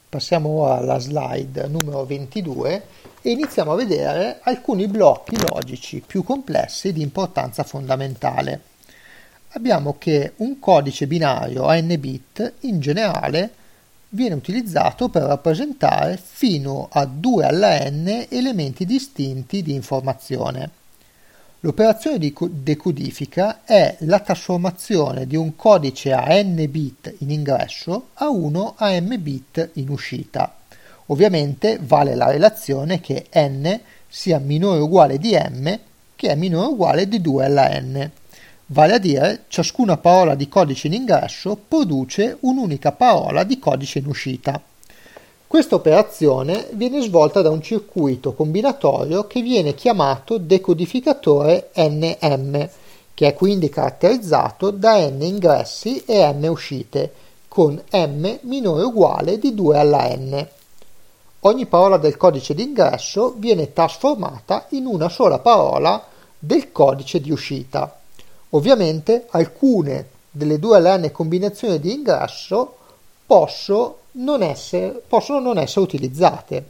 Passiamo ora alla slide numero 22 e iniziamo a vedere alcuni blocchi logici più complessi di importanza fondamentale. Abbiamo che un codice binario a n bit in generale viene utilizzato per rappresentare fino a 2 alla n elementi distinti di informazione. L'operazione di decodifica è la trasformazione di un codice a n bit in ingresso a uno a m bit in uscita. Ovviamente vale la relazione che n sia minore o uguale di m, che è minore o uguale di 2 alla n. Vale a dire, ciascuna parola di codice in ingresso produce un'unica parola di codice in uscita. Questa operazione viene svolta da un circuito combinatorio che viene chiamato decodificatore NM, che è quindi caratterizzato da n ingressi e m uscite, con m minore o uguale di 2 alla n. Ogni parola del codice d'ingresso viene trasformata in una sola parola del codice di uscita. Ovviamente alcune delle 2 alla n combinazioni di ingresso possono non essere utilizzate.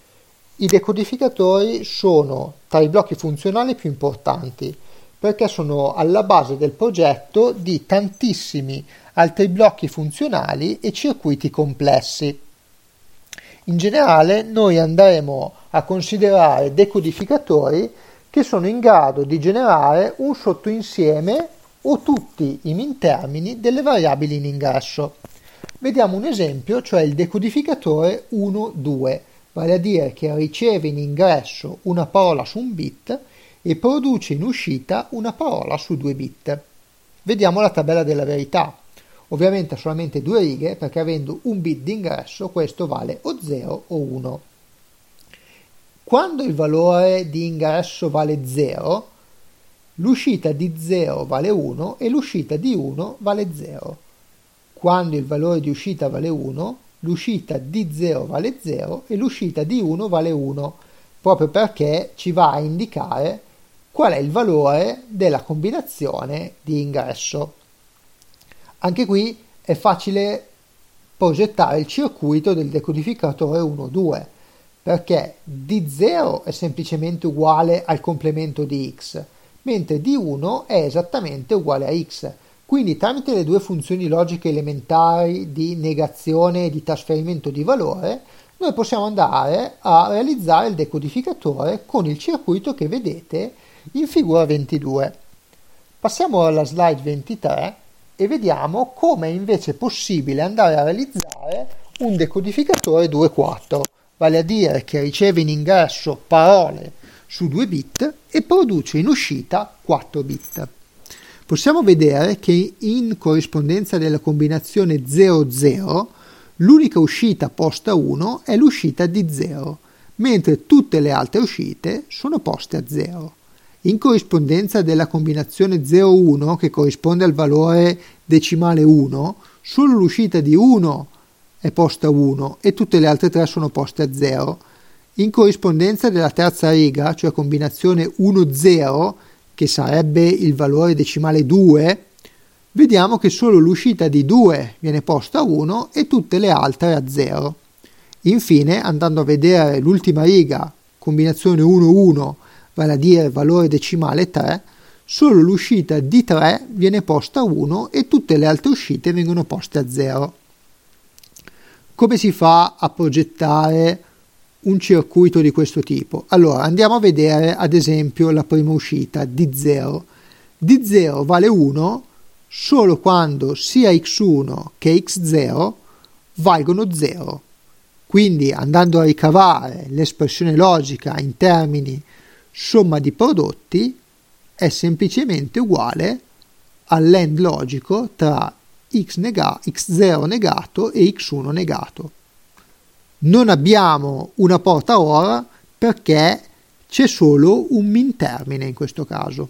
I decodificatori sono tra i blocchi funzionali più importanti perché sono alla base del progetto di tantissimi altri blocchi funzionali e circuiti complessi. In generale noi andremo a considerare decodificatori che sono in grado di generare un sottoinsieme o tutti i mintermini delle variabili in ingresso. Vediamo un esempio, cioè il decodificatore 1-2, vale a dire che riceve in ingresso una parola su un bit e produce in uscita una parola su 2 bit. Vediamo la tabella della verità. Ovviamente ha solamente 2 righe perché avendo un bit d'ingresso questo vale o 0 o 1. Quando il valore di ingresso vale 0, l'uscita di 0 vale 1 e l'uscita di 1 vale 0. Quando il valore di uscita vale 1, l'uscita di 0 vale 0 e l'uscita di 1 vale 1, proprio perché ci va a indicare qual è il valore della combinazione di ingresso. Anche qui è facile progettare il circuito del decodificatore 1-2, perché d0 è semplicemente uguale al complemento di x, mentre d1 è esattamente uguale a x. Quindi tramite le due funzioni logiche elementari di negazione e di trasferimento di valore, noi possiamo andare a realizzare il decodificatore con il circuito che vedete in figura 22. Passiamo alla slide 23 e vediamo come è invece possibile andare a realizzare un decodificatore 2-4, vale a dire che riceve in ingresso parole su 2 bit e produce in uscita 4 bit. Possiamo vedere che in corrispondenza della combinazione 0-0 l'unica uscita posta a 1 è l'uscita di 0, mentre tutte le altre uscite sono poste a 0. In corrispondenza della combinazione 0-1, che corrisponde al valore decimale 1, solo l'uscita di 1 è posta a 1 e tutte le altre 3 sono poste a 0. In corrispondenza della terza riga, cioè combinazione 1-0, che sarebbe il valore decimale 2, vediamo che solo l'uscita di 2 viene posta a 1 e tutte le altre a 0. Infine, andando a vedere l'ultima riga, combinazione 1-1, vale a dire valore decimale 3, solo l'uscita di 3 viene posta a 1 e tutte le altre uscite vengono poste a 0. Come si fa a progettare un circuito di questo tipo? Allora andiamo a vedere ad esempio la prima uscita d0. d0 vale 1 solo quando sia x1 che x0 valgono 0. Quindi andando a ricavare l'espressione logica in termini somma di prodotti è semplicemente uguale all'end logico tra x0 negato e x1 negato. Non abbiamo una porta OR perché c'è solo un min termine in questo caso.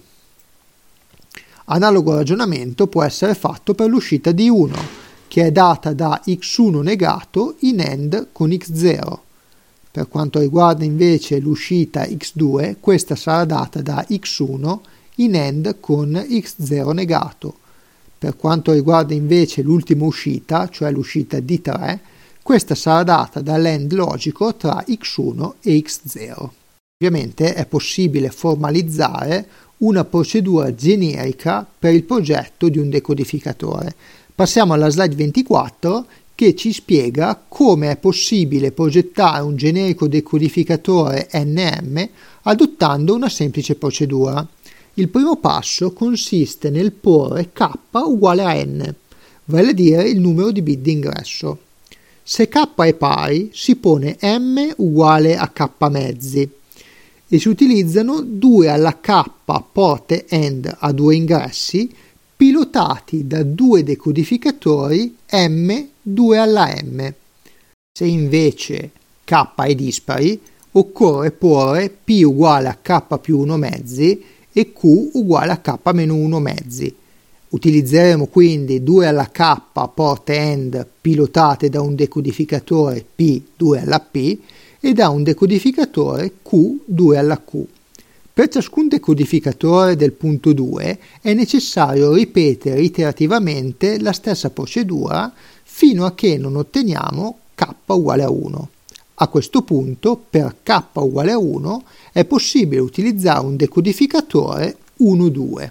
Analogo ragionamento può essere fatto per l'uscita di 1, che è data da x1 negato in AND con x0. Per quanto riguarda invece l'uscita x2, questa sarà data da x1 in AND con x0 negato. Per quanto riguarda invece l'ultima uscita, cioè l'uscita d3, Questa sarà data dall'AND logico tra x1 e x0. Ovviamente è possibile formalizzare una procedura generica per il progetto di un decodificatore. Passiamo alla slide 24 che ci spiega come è possibile progettare un generico decodificatore NM adottando una semplice procedura. Il primo passo consiste nel porre k uguale a n, vale a dire il numero di bit d'ingresso. Se k è pari, si pone m uguale a k mezzi e si utilizzano 2 alla k porte AND a 2 ingressi pilotati da 2 decodificatori m 2 alla m. Se invece k è dispari, occorre porre p uguale a k più 1 mezzi e q uguale a k meno 1 mezzi. Utilizzeremo quindi 2 alla k porte AND pilotate da un decodificatore p 2 alla p e da un decodificatore q 2 alla q. Per ciascun decodificatore del punto 2 è necessario ripetere iterativamente la stessa procedura fino a che non otteniamo k uguale a 1. A questo punto, per k uguale a 1, è possibile utilizzare un decodificatore 1-2.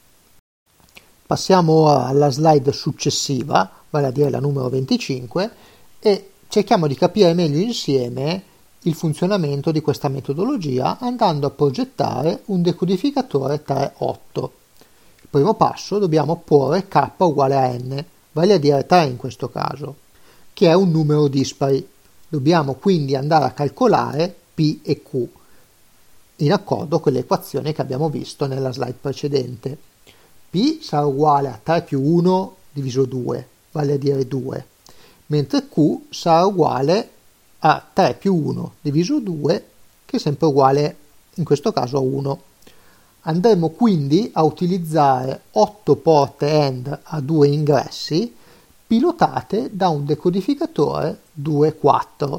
Passiamo ora alla slide successiva, vale a dire la numero 25, e cerchiamo di capire meglio insieme il funzionamento di questa metodologia andando a progettare un decodificatore 3-8. Il primo passo dobbiamo porre k uguale a n, vale a dire 3 in questo caso, che è un numero dispari. Dobbiamo quindi andare a calcolare p e q, in accordo con l'equazione che abbiamo visto nella slide precedente. P sarà uguale a 3 più 1 diviso 2, vale a dire 2, mentre q sarà uguale a 3 più 1 diviso 2, che è sempre uguale in questo caso a 1. Andremo quindi a utilizzare 8 porte AND a 2 ingressi pilotate da un decodificatore 2-4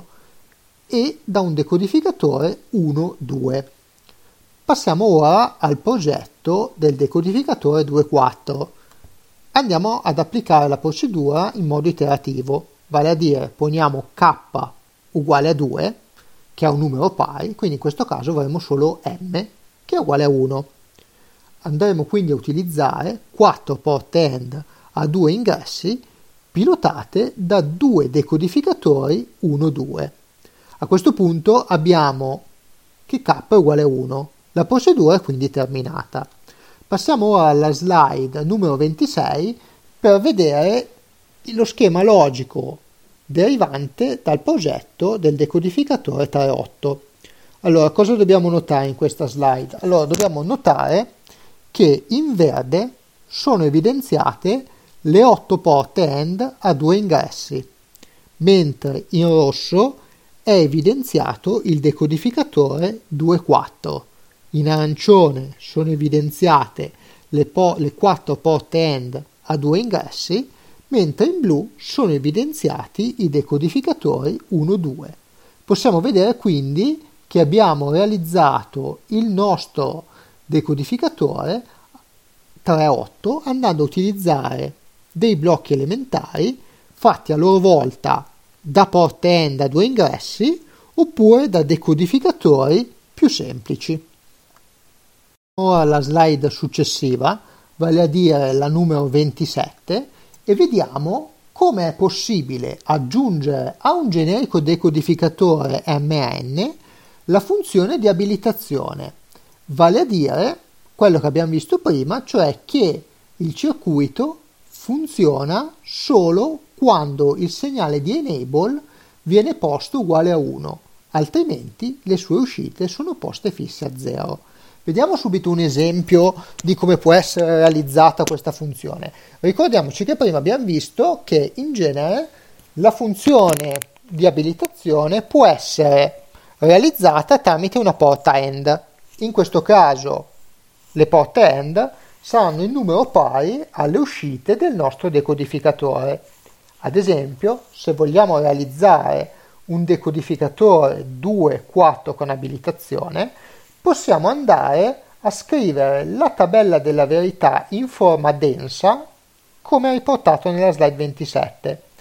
e da un decodificatore 1-2. Passiamo ora al progetto del decodificatore 2-4. Andiamo ad applicare la procedura in modo iterativo, vale a dire poniamo k uguale a 2, che è un numero pari, quindi in questo caso avremo solo m, che è uguale a 1. Andremo quindi a utilizzare 4 porte AND a 2 ingressi pilotate da 2 decodificatori 1-2. A questo punto abbiamo che k è uguale a 1. La procedura è quindi terminata. Passiamo ora alla slide numero 26 per vedere lo schema logico derivante dal progetto del decodificatore 3.8. Allora, cosa dobbiamo notare in questa slide? Allora, dobbiamo notare che in verde sono evidenziate le 8 porte AND a 2 ingressi, mentre in rosso è evidenziato il decodificatore 2.4. In arancione sono evidenziate le 4 porte AND a 2 ingressi, mentre in blu sono evidenziati i decodificatori 1-2. Possiamo vedere quindi che abbiamo realizzato il nostro decodificatore 3.8 andando a utilizzare dei blocchi elementari fatti a loro volta da porte AND a 2 ingressi oppure da decodificatori più semplici. Ora la slide successiva, vale a dire la numero 27, e vediamo come è possibile aggiungere a un generico decodificatore MN la funzione di abilitazione, vale a dire quello che abbiamo visto prima, cioè che il circuito funziona solo quando il segnale di enable viene posto uguale a 1, altrimenti le sue uscite sono poste fisse a 0. Vediamo subito un esempio di come può essere realizzata questa funzione. Ricordiamoci che prima abbiamo visto che in genere la funzione di abilitazione può essere realizzata tramite una porta AND. In questo caso le porte AND saranno in numero pari alle uscite del nostro decodificatore. Ad esempio, se vogliamo realizzare un decodificatore 2-4 con abilitazione, possiamo andare a scrivere la tabella della verità in forma densa come riportato nella slide 27.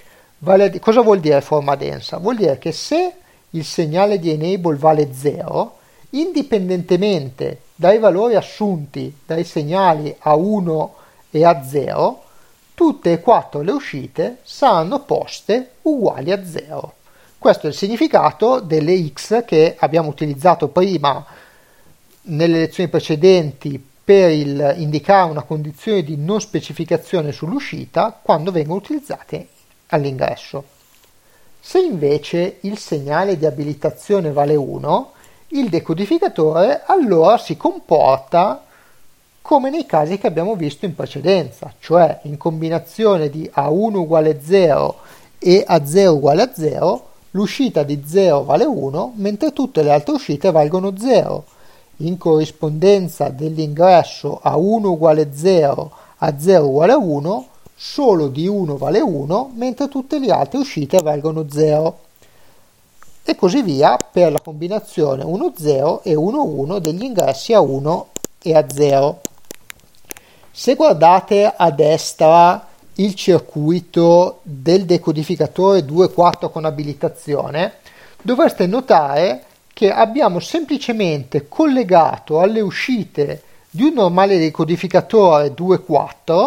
Cosa vuol dire forma densa? Vuol dire che se il segnale di enable vale 0, indipendentemente dai valori assunti dai segnali A1 e A0, tutte e quattro le uscite saranno poste uguali a 0. Questo è il significato delle X che abbiamo utilizzato prima nelle lezioni precedenti per indicare una condizione di non specificazione sull'uscita quando vengono utilizzate all'ingresso. Se invece il segnale di abilitazione vale 1, il decodificatore allora si comporta come nei casi che abbiamo visto in precedenza, cioè in combinazione di A1 uguale 0 e A0 uguale a 0, l'uscita di 0 vale 1, mentre tutte le altre uscite valgono 0. In corrispondenza dell'ingresso A1 uguale 0, A0 uguale a 1, solo di 1 vale 1, mentre tutte le altre uscite valgono 0. E così via per la combinazione 1-0 e 1-1 degli ingressi A1 e A0. Se guardate a destra il circuito del decodificatore 2.4 con abilitazione, dovreste notare che abbiamo semplicemente collegato alle uscite di un normale decodificatore 2.4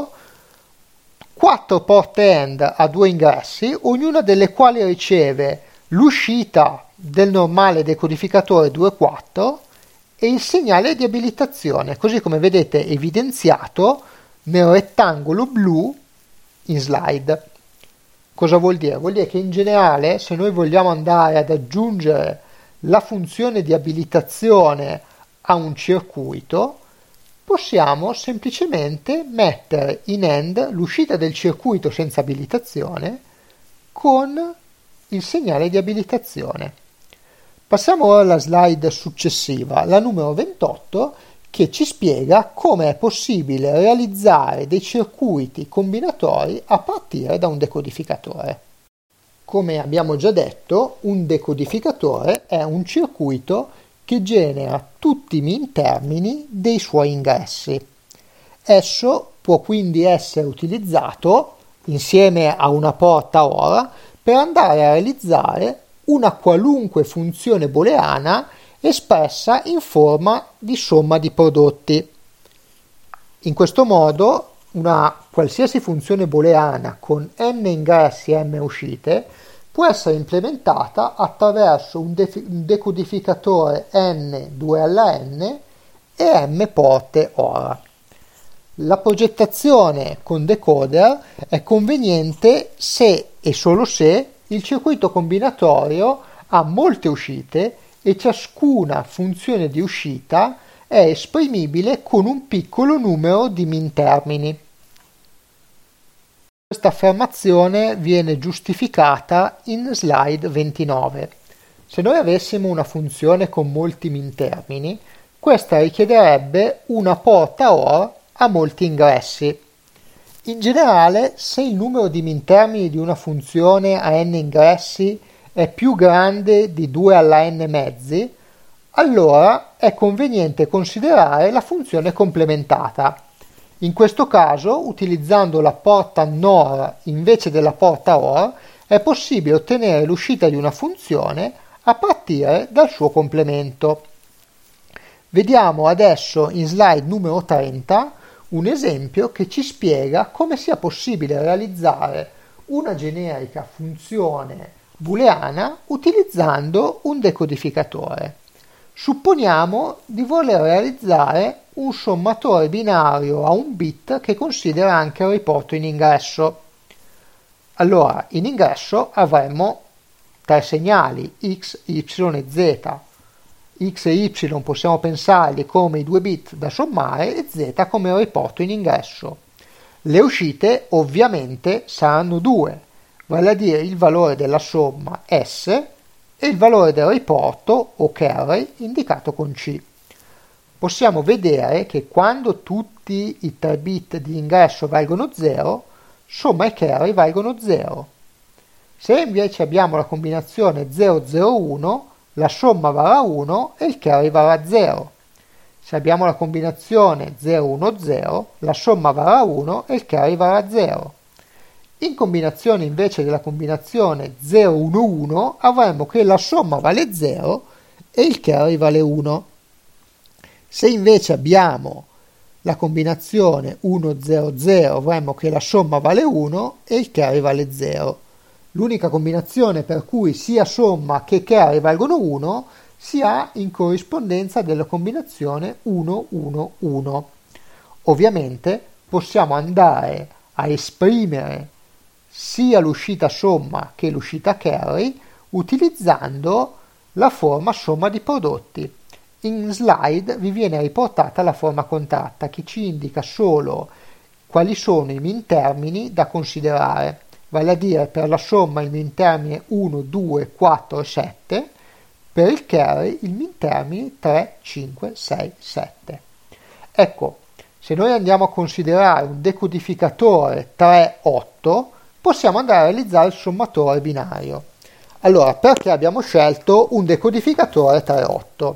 4 porte AND a 2 ingressi, ognuna delle quali riceve l'uscita del normale decodificatore 2.4 e il segnale di abilitazione, così come vedete evidenziato nel rettangolo blu in slide. Cosa vuol dire? Vuol dire che in generale, se noi vogliamo andare ad aggiungere la funzione di abilitazione a un circuito, possiamo semplicemente mettere in AND l'uscita del circuito senza abilitazione con il segnale di abilitazione. Passiamo ora alla slide successiva, la numero 28, che ci spiega come è possibile realizzare dei circuiti combinatori a partire da un decodificatore. Come abbiamo già detto, un decodificatore è un circuito che genera tutti i min termini dei suoi ingressi. Esso può quindi essere utilizzato insieme a una porta OR per andare a realizzare una qualunque funzione booleana espressa in forma di somma di prodotti. In questo modo una qualsiasi funzione booleana con n ingressi e m uscite può essere implementata attraverso un decodificatore n 2 alla n e m porte OR. La progettazione con decoder è conveniente se e solo se il circuito combinatorio ha molte uscite e ciascuna funzione di uscita è esprimibile con un piccolo numero di min termini. Questa affermazione viene giustificata in slide 29. Se noi avessimo una funzione con molti min termini, questa richiederebbe una porta OR a molti ingressi. In generale, se il numero di min termini di una funzione a n ingressi è più grande di 2 alla n mezzi, allora è conveniente considerare la funzione complementata. In questo caso, utilizzando la porta NOR invece della porta OR, è possibile ottenere l'uscita di una funzione a partire dal suo complemento. Vediamo adesso in slide numero 30 un esempio che ci spiega come sia possibile realizzare una generica funzione booleana utilizzando un decodificatore. Supponiamo di voler realizzare un sommatore binario a un bit che considera anche il riporto in ingresso. Allora, in ingresso avremo tre segnali x, y e z. X e y possiamo pensarli come i due bit da sommare e z come il riporto in ingresso. Le uscite ovviamente saranno due, vale a dire il valore della somma S e il valore del riporto o carry indicato con C. Possiamo vedere che quando tutti i 3 bit di ingresso valgono 0, somma e carry valgono 0. Se invece abbiamo la combinazione 0-0-1, la somma varrà 1 e il carry varrà 0. Se abbiamo la combinazione 0-1-0, la somma varrà 1 e il carry varrà 0. In combinazione invece della combinazione 0-1-1 avremo che la somma vale 0 e il carry vale 1. Se invece abbiamo la combinazione 1-0-0 avremo che la somma vale 1 e il carry vale 0. L'unica combinazione per cui sia somma che carry valgono 1 si ha in corrispondenza della combinazione 1-1-1. Ovviamente possiamo andare a esprimere sia l'uscita somma che l'uscita carry utilizzando la forma somma di prodotti. In slide vi viene riportata la forma contratta che ci indica solo quali sono i min termini da considerare, vale a dire per la somma il min termine 1, 2, 4 e 7, per il carry il min termini 3, 5, 6, 7. Ecco, se noi andiamo a considerare un decodificatore 3, 8, possiamo andare a realizzare il sommatore binario. Allora, perché abbiamo scelto un decodificatore 3-8?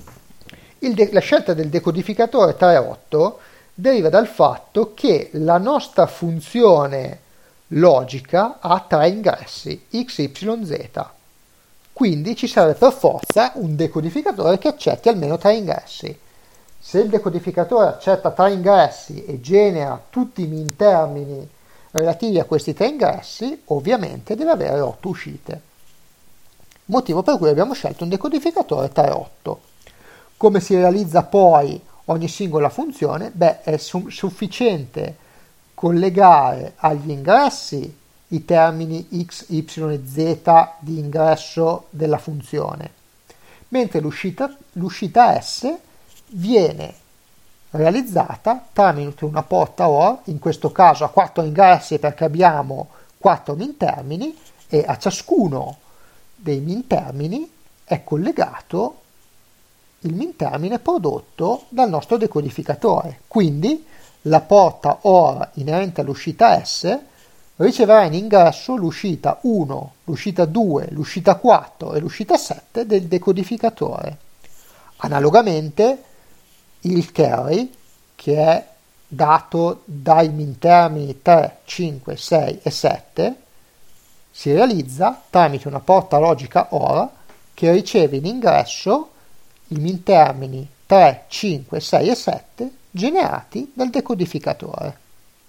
La scelta del decodificatore 3-8 deriva dal fatto che la nostra funzione logica ha 3 ingressi, x, y, z. Quindi ci serve per forza un decodificatore che accetti almeno 3 ingressi. Se il decodificatore accetta 3 ingressi e genera tutti i min termini relativi a questi 3 ingressi, ovviamente deve avere 8 uscite. Motivo per cui abbiamo scelto un decodificatore 3-8. Come si realizza poi ogni singola funzione? Beh, è sufficiente collegare agli ingressi i termini x, y e z di ingresso della funzione, mentre l'uscita S viene realizzata tramite una porta OR, in questo caso a 4 ingressi perché abbiamo 4 min termini, e a ciascuno dei min termini è collegato il min termine prodotto dal nostro decodificatore. Quindi la porta OR inerente all'uscita S riceverà in ingresso l'uscita 1, l'uscita 2, l'uscita 4 e l'uscita 7 del decodificatore. Analogamente il carry, che è dato dai min termini 3, 5, 6 e 7, si realizza tramite una porta logica OR che riceve in ingresso i min termini 3, 5, 6 e 7 generati dal decodificatore.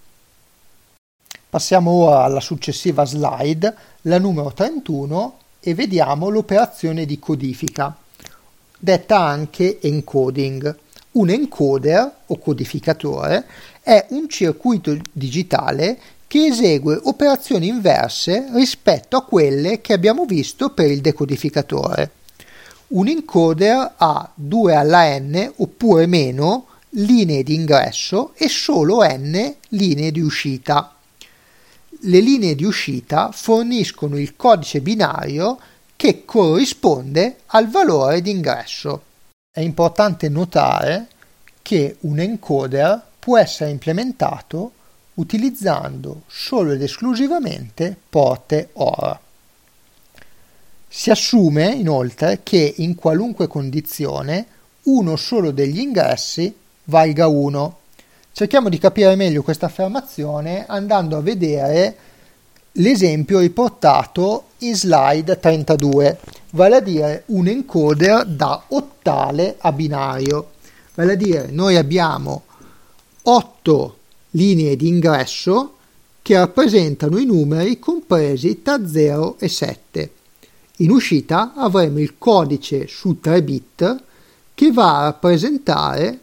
Passiamo ora alla successiva slide, la numero 31, e vediamo l'operazione di codifica, detta anche encoding. Un encoder o codificatore è un circuito digitale che esegue operazioni inverse rispetto a quelle che abbiamo visto per il decodificatore. Un encoder ha 2 alla n oppure meno linee di ingresso e solo n linee di uscita. Le linee di uscita forniscono il codice binario che corrisponde al valore di ingresso. È importante notare che un encoder può essere implementato utilizzando solo ed esclusivamente porte OR. Si assume inoltre che in qualunque condizione uno solo degli ingressi valga 1. Cerchiamo di capire meglio questa affermazione andando a vedere l'esempio riportato in slide 32, vale a dire un encoder da ottale a binario. Vale a dire noi abbiamo 8 linee di ingresso che rappresentano i numeri compresi tra 0 e 7. In uscita avremo il codice su 3 bit che va a rappresentare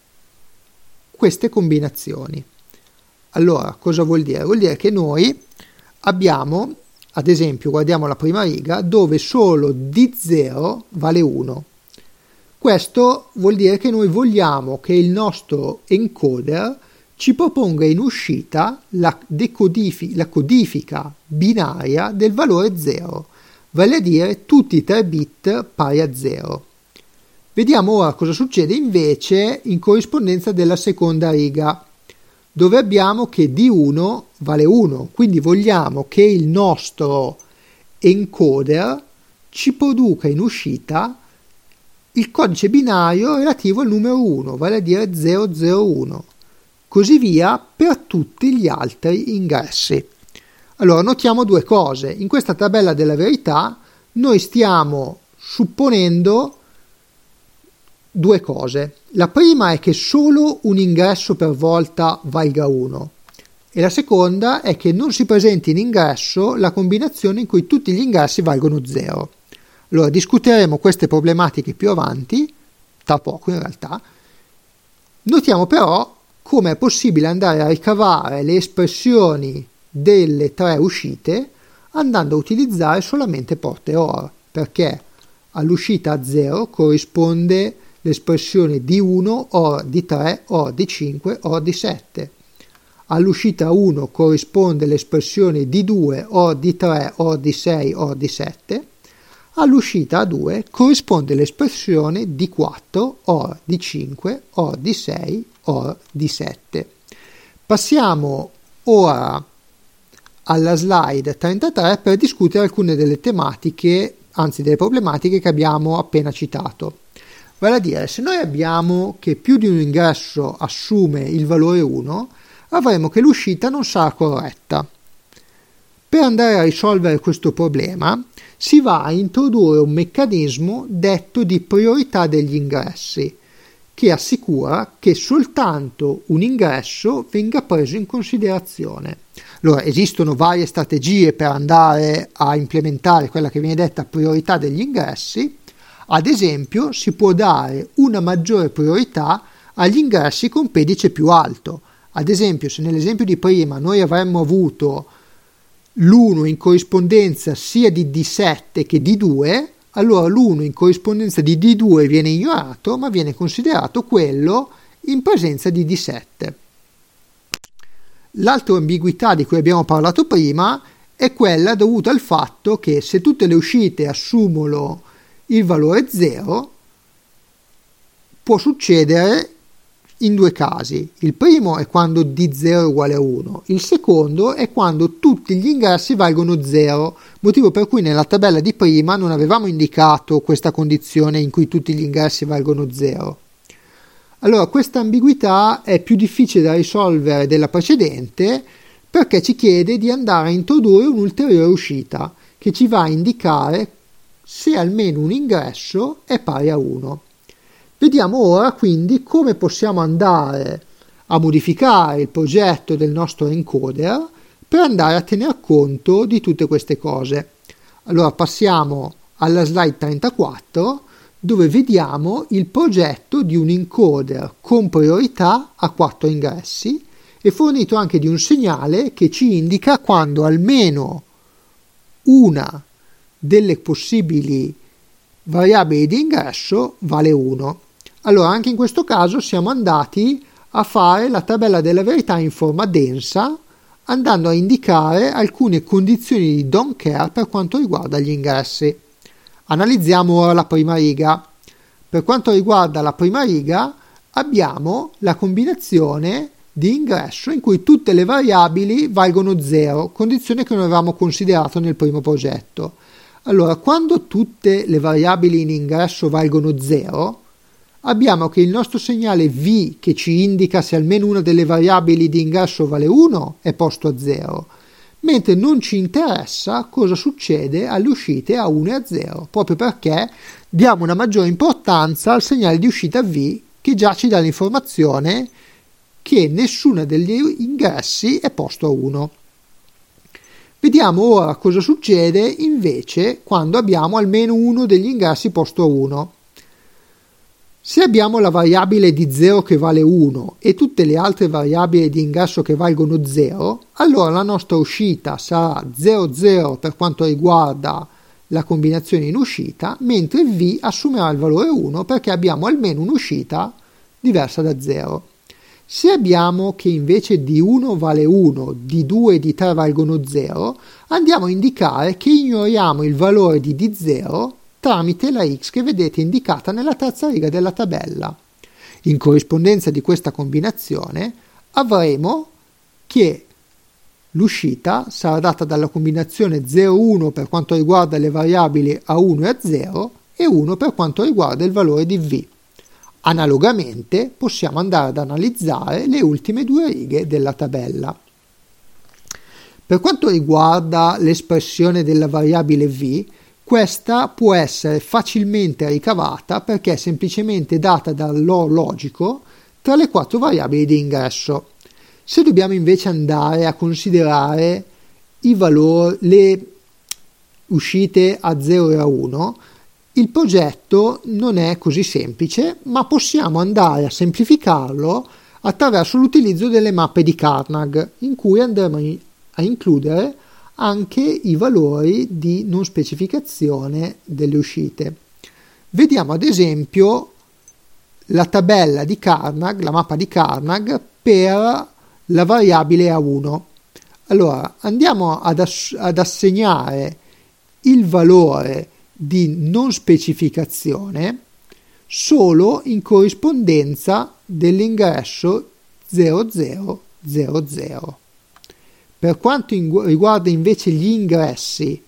queste combinazioni. Allora, cosa vuol dire? Vuol dire che noi abbiamo, ad esempio, guardiamo la prima riga, dove solo D0 vale 1. Questo vuol dire che noi vogliamo che il nostro encoder ci proponga in uscita la codifica binaria del valore 0, vale a dire tutti i 3 bit pari a 0. Vediamo ora cosa succede invece in corrispondenza della seconda riga, dove abbiamo che D1 vale 1, quindi vogliamo che il nostro encoder ci produca in uscita il codice binario relativo al numero 1, vale a dire 001, così via per tutti gli altri ingressi. Allora, notiamo due cose. In questa tabella della verità noi stiamo supponendo due cose. La prima è che solo un ingresso per volta valga 1 e la seconda è che non si presenti in ingresso la combinazione in cui tutti gli ingressi valgono 0. Allora, discuteremo queste problematiche più avanti, tra poco in realtà. Notiamo però come è possibile andare a ricavare le espressioni delle tre uscite andando a utilizzare solamente porte OR, perché all'uscita a 0 corrisponde l'espressione di 1 OR di 3 OR di 5 OR di 7. All'uscita 1 corrisponde l'espressione di 2 OR di 3 OR di 6 OR di 7. All'uscita a 2 corrisponde l'espressione di 4 OR di 5 OR di 6 OR di 7. Passiamo ora alla slide 33 per discutere alcune delle tematiche, anzi delle problematiche che abbiamo appena citato. Vale a dire, se noi abbiamo che più di un ingresso assume il valore 1, avremo che l'uscita non sarà corretta. Per andare a risolvere questo problema si va a introdurre un meccanismo detto di priorità degli ingressi, che assicura che soltanto un ingresso venga preso in considerazione. Allora, esistono varie strategie per andare a implementare quella che viene detta priorità degli ingressi. Ad esempio, si può dare una maggiore priorità agli ingressi con pedice più alto. Ad esempio, se nell'esempio di prima noi avremmo avuto l'1 in corrispondenza sia di D7 che di 2, allora l'1 in corrispondenza di D2 viene ignorato, ma viene considerato quello in presenza di D7. L'altra ambiguità di cui abbiamo parlato prima è quella dovuta al fatto che se tutte le uscite assumono il valore 0, può succedere in due casi. Il primo è quando D0 è uguale a 1, il secondo è quando tutti gli ingressi valgono 0, motivo per cui nella tabella di prima non avevamo indicato questa condizione in cui tutti gli ingressi valgono 0. Allora, questa ambiguità è più difficile da risolvere della precedente perché ci chiede di andare a introdurre un'ulteriore uscita che ci va a indicare se almeno un ingresso è pari a 1. Vediamo ora quindi come possiamo andare a modificare il progetto del nostro encoder per andare a tener conto di tutte queste cose. Allora passiamo alla slide 34 dove vediamo il progetto di un encoder con priorità a 4 ingressi e fornito anche di un segnale che ci indica quando almeno una delle possibili variabili di ingresso vale 1. Allora anche in questo caso siamo andati a fare la tabella della verità in forma densa, andando a indicare alcune condizioni di don't care per quanto riguarda gli ingressi. Analizziamo ora la prima riga. Per quanto riguarda la prima riga abbiamo la combinazione di ingresso in cui tutte le variabili valgono 0, condizione che non avevamo considerato nel primo progetto. Allora, quando tutte le variabili in ingresso valgono 0, abbiamo che il nostro segnale V, che ci indica se almeno una delle variabili di ingresso vale 1, è posto a 0, mentre non ci interessa cosa succede alle uscite a 1 e a 0, proprio perché diamo una maggiore importanza al segnale di uscita V, che già ci dà l'informazione che nessuno degli ingressi è posto a 1. Vediamo ora cosa succede invece quando abbiamo almeno uno degli ingressi posto a 1. Se abbiamo la variabile di 0 che vale 1 e tutte le altre variabili di ingresso che valgono 0, allora la nostra uscita sarà 0, 0 per quanto riguarda la combinazione in uscita, mentre V assumerà il valore 1 perché abbiamo almeno un'uscita diversa da 0. Se abbiamo che invece di 1 vale 1, di 2 e di 3 valgono 0, andiamo a indicare che ignoriamo il valore di D0 tramite la X che vedete indicata nella terza riga della tabella. In corrispondenza di questa combinazione avremo che l'uscita sarà data dalla combinazione 0,1 per quanto riguarda le variabili a 1 e a 0 e 1 per quanto riguarda il valore di V. Analogamente possiamo andare ad analizzare le ultime due righe della tabella. Per quanto riguarda l'espressione della variabile v, questa può essere facilmente ricavata perché è semplicemente data dall'OR logico tra le 4 variabili di ingresso. Se dobbiamo invece andare a considerare le uscite a 0 e a 1, il progetto non è così semplice, ma possiamo andare a semplificarlo attraverso l'utilizzo delle mappe di Carnage, in cui andremo a includere anche i valori di non specificazione delle uscite. Vediamo ad esempio la tabella di Carnage, la mappa di Carnage per la variabile A1. Allora andiamo ad assegnare il valore di non specificazione solo in corrispondenza dell'ingresso 0000. Per quanto riguarda invece gli ingressi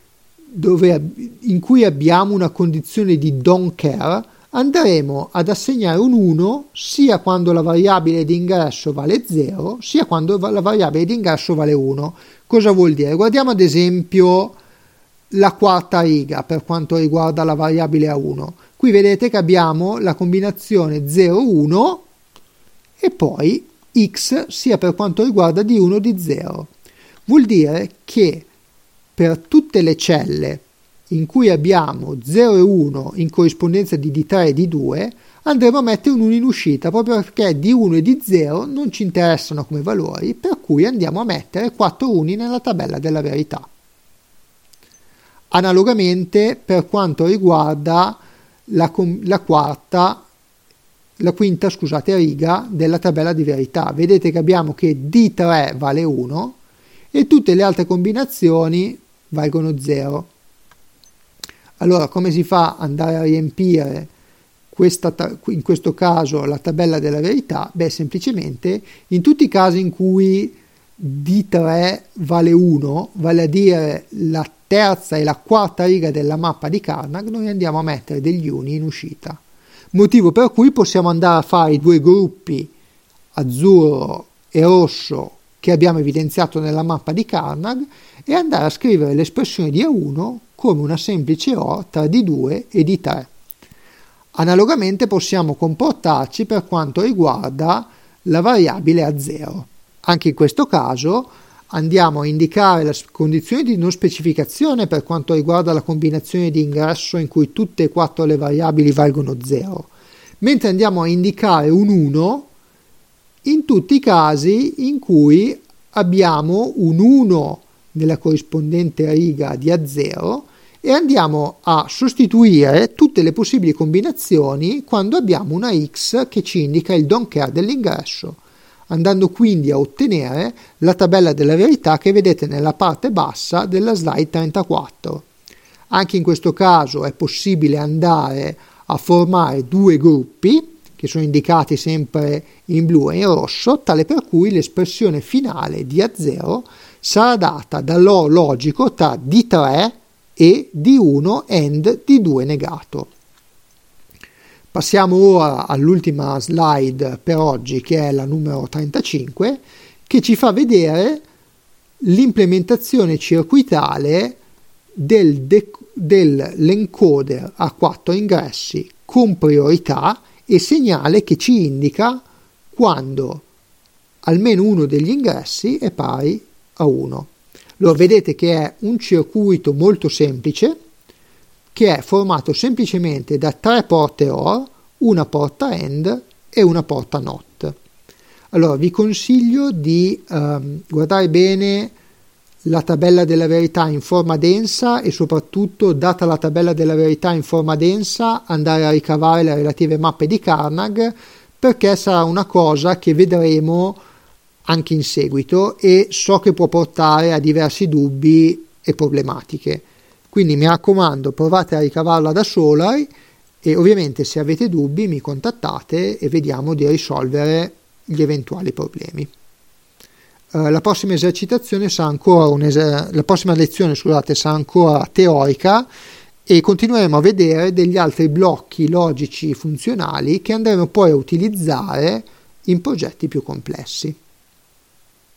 in cui abbiamo una condizione di don't care, andremo ad assegnare un 1 sia quando la variabile di ingresso vale 0 sia quando la variabile di ingresso vale 1. Cosa vuol dire? Guardiamo ad esempio la quarta riga per quanto riguarda la variabile A1. Qui vedete che abbiamo la combinazione 0, 1 e poi x sia per quanto riguarda di 1 di 0. Vuol dire che per tutte le celle in cui abbiamo 0 e 1 in corrispondenza di D3 e D2 andremo a mettere un 1 in uscita proprio perché di 1 e di 0 non ci interessano come valori, per cui andiamo a mettere 4 uni nella tabella della verità. Analogamente per quanto riguarda la quinta riga della tabella di verità, vedete che abbiamo che D3 vale 1 e tutte le altre combinazioni valgono 0. Allora come si fa ad andare a riempire in questo caso la tabella della verità? Beh, semplicemente in tutti i casi in cui D3 vale 1, vale a dire la terza e la quarta riga della mappa di Carnage, noi andiamo a mettere degli uni in uscita. Motivo per cui possiamo andare a fare i due gruppi azzurro e rosso che abbiamo evidenziato nella mappa di Carnage e andare a scrivere l'espressione di A1 come una semplice OR tra D2 e D3. Analogamente possiamo comportarci per quanto riguarda la variabile A0. Anche in questo caso andiamo a indicare la condizione di non specificazione per quanto riguarda la combinazione di ingresso in cui tutte e 4 le variabili valgono 0, mentre andiamo a indicare un 1 in tutti i casi in cui abbiamo un 1 nella corrispondente riga di A0 e andiamo a sostituire tutte le possibili combinazioni quando abbiamo una X che ci indica il don't care dell'ingresso, andando quindi a ottenere la tabella della verità che vedete nella parte bassa della slide 34. Anche in questo caso è possibile andare a formare due gruppi che sono indicati sempre in blu e in rosso, tale per cui l'espressione finale di A0 sarà data dall'OR logico tra D3 e D1 AND D2 negato. Passiamo ora all'ultima slide per oggi, che è la numero 35, che ci fa vedere l'implementazione circuitale dell'encoder a 4 ingressi con priorità e segnale che ci indica quando almeno uno degli ingressi è pari a 1. Allora vedete che è un circuito molto semplice che è formato semplicemente da 3 porte OR, una porta AND e una porta NOT. Allora vi consiglio di guardare bene la tabella della verità in forma densa e soprattutto, data la tabella della verità in forma densa, andare a ricavare le relative mappe di Carnage, perché sarà una cosa che vedremo anche in seguito e so che può portare a diversi dubbi e problematiche. Quindi mi raccomando, provate a ricavarla da Solari e ovviamente se avete dubbi mi contattate e vediamo di risolvere gli eventuali problemi. La prossima esercitazione sarà ancora la prossima lezione, scusate, sarà ancora teorica e continueremo a vedere degli altri blocchi logici funzionali che andremo poi a utilizzare in progetti più complessi.